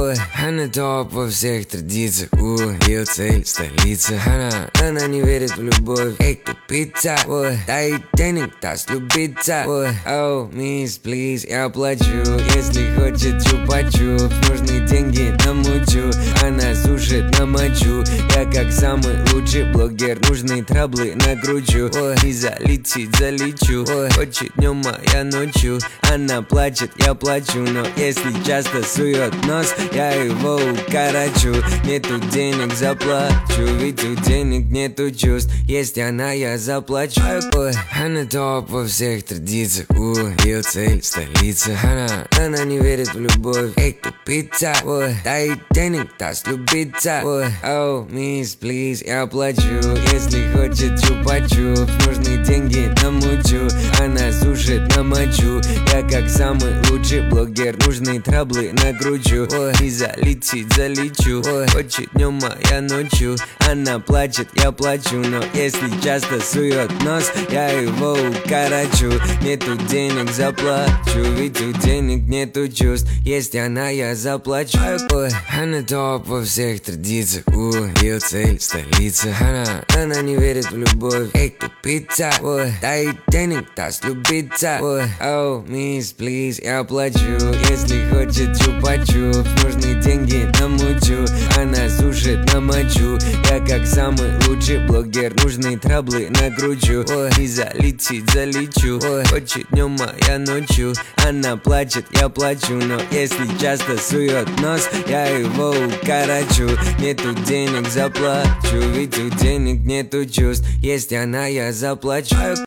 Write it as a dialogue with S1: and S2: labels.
S1: Ой, она топ во всех традициях, ее цель столица. Она не верит в любовь, эй, тупица. Ой, дай денег, даст любиться. Ой, оу, мисс, плиз, я плачу. Если хочет чупа-чуп, нужны деньги намучу. Она сушит на мочу, я как самый лучший блогер. Нужные траблы накручу. Ой, и залечу. Ой, хочет днем, а я ночью. Она плачет, я плачу, но если часто сует нос, я его укорочу. Нету денег, заплачу, ведь у денег нету чувств. Есть она, я заплачу. Ой, она топ во всех традициях, ее цель столица. Она не верит в любовь, эй, тупица. Ой, дай денег, даст любиться. Ой, оу, мисс, плиз, я плачу. Если хочет чупа-чуп, нужны деньги намучу. Она сушит на мочу, я как самый лучший блогер. Нужные траблы накручу. Ой, и залечу. Ой, хочет днем, а я ночью. Она плачет, я плачу, но если часто сует нос, я его укорочу. Нету денег, заплачу, ведь у денег нету чувств. Есть она, я заплачу. Ой, она топ во всех традициях, ее цель столица. Она не верит в любовь, эй, тупица. Ой, дай денег, даст любиться. Ой, оу, мисс, плиз, я плачу. Если хочет чупа-чуп, нужны деньги намучу. Она сушит на мочу, я как самый лучший блогер. Нужные траблы накручу. Ой, и залечу. Ой, хочет днем, а я ночью. Она плачет, я плачу, но если часто сует нос, я его укорочу. Нету денег, заплачу, ведь у денег нету чувств. Есть она, я заплачу.